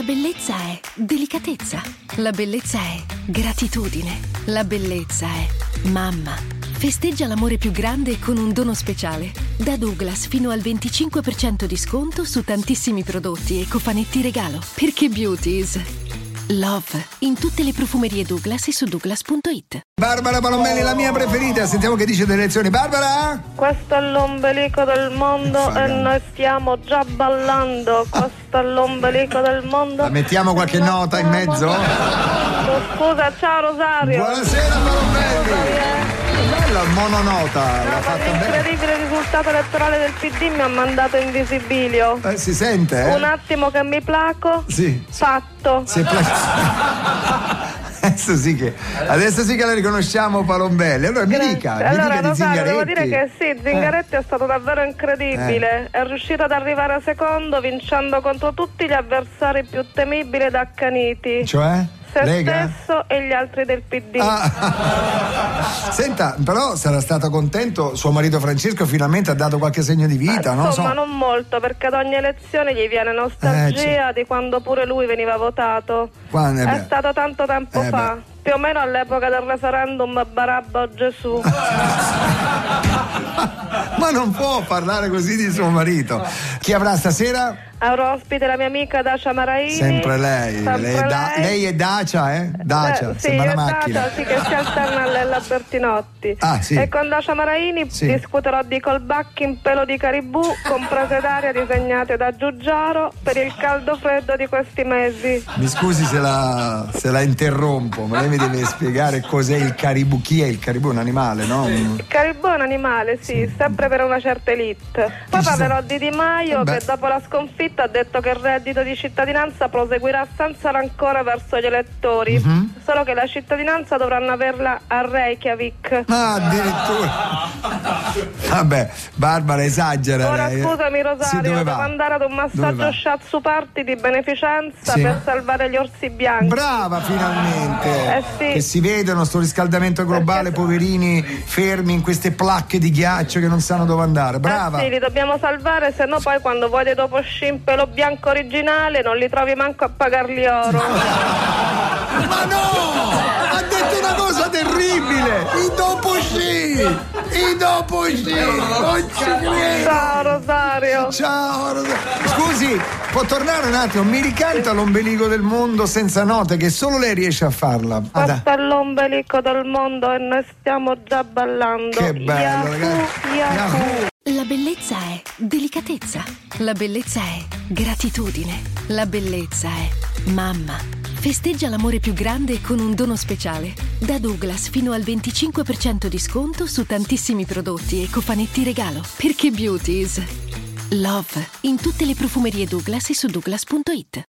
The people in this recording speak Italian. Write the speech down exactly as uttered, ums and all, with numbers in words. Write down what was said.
bellezza è delicatezza. La bellezza è gratitudine. La bellezza è mamma. Festeggia l'amore più grande con un dono speciale. Da Douglas fino al venticinque per cento di sconto su tantissimi prodotti e cofanetti regalo. Perché beauty is love. In tutte le profumerie Douglas e su douglas punto it. Barbara Palombelli, la mia preferita. Sentiamo che dice delle elezioni. Barbara? Questo è l'ombelico del mondo e noi stiamo già ballando. Questo è l'ombelico del mondo. La mettiamo qualche nota in mezzo? Scusa, ciao Rosario. Buonasera Palombelli. Bella mononota. No, l'ha fatta bene. l'incredibile risultato elettorale del P D mi ha mandato in visibilio. Eh, si sente, eh? Un attimo che mi placo. Sì. Fatto. Si è pla- Adesso sì che adesso sì che la riconosciamo Palombelli. Allora mi dica, mi allora dica di Rosario, devo Zingaretti. dire che sì, Zingaretti eh. è stato davvero incredibile. Eh. È riuscito ad arrivare secondo vincendo contro tutti gli avversari più temibili ed accaniti. Cioè? Se Lega? stesso e gli altri del P D. Ah. Senta, però sarà stato contento suo marito Francesco, finalmente ha dato qualche segno di vita, Ma, no? insomma, So. non molto, perché ad ogni elezione gli viene nostalgia Eh, di quando pure lui veniva votato. Quando- eh è beh. stato tanto tempo Eh fa, beh. più o meno all'epoca del referendum Barabba o Gesù. Ma non può parlare così di suo marito. Chi avrà stasera? Avrò ospite la mia amica Dacia Maraini. Sempre lei. Sempre lei, è da- lei. lei è Dacia, eh? Dacia, Eh, sì, sembra è una macchina. Dacia, sì, che si alterna a Lella Bertinotti. Ah, sì. E con Dacia Maraini Sì. discuterò di colbacchi in pelo di caribù, comprese d'aria disegnate da Giugiaro per il caldo freddo di questi mesi. Mi scusi se la, se la interrompo, ma lei mi deve spiegare cos'è il caribù. Chi è il caribù? È un animale, no? Un- Il caribù è un animale, sì, sempre per una certa elite. Poi ci parlerò di Di Maio, Eh beh. che dopo la sconfitta ha detto che il reddito di cittadinanza proseguirà senza rancore verso gli elettori, Mhm. solo che la cittadinanza dovranno averla a Reykjavik. Ah, addirittura. Vabbè, Barbara esagera. Ora lei, eh. scusami Sì, Rosario, dove devo va? andare ad un Dove massaggio va? shiatsu party di beneficenza Sì. per salvare gli orsi bianchi. Brava finalmente. Eh sì. Che si vedono sto riscaldamento globale, Perché- poverini fermi in queste placche di ghiaccio che non sanno dove andare. Brava. Eh sì, li dobbiamo salvare, se no poi quando vuoi dei dopo sci in pelo bianco originale non li trovi manco a pagarli oro. Ma no! Ha detto una cosa terribile! I dopo sci! I dopo sci! Non ci credo! Ciao Rosario. Ciao Rosa- Scusi, può tornare un attimo? Mi ricanta l'ombelico del mondo senza note, che solo lei riesce a farla. Ah, dai. Questo è l'ombelico del mondo e noi stiamo già ballando. Che bello, Yahoo, ragazzi. Yahoo. Yahoo. La bellezza è delicatezza. La bellezza è gratitudine. La bellezza è mamma. Festeggia l'amore più grande con un dono speciale. Da Douglas fino al venticinque per cento di sconto su tantissimi prodotti e cofanetti regalo. Perché beauty is love. In tutte le profumerie Douglas e su douglas punto it.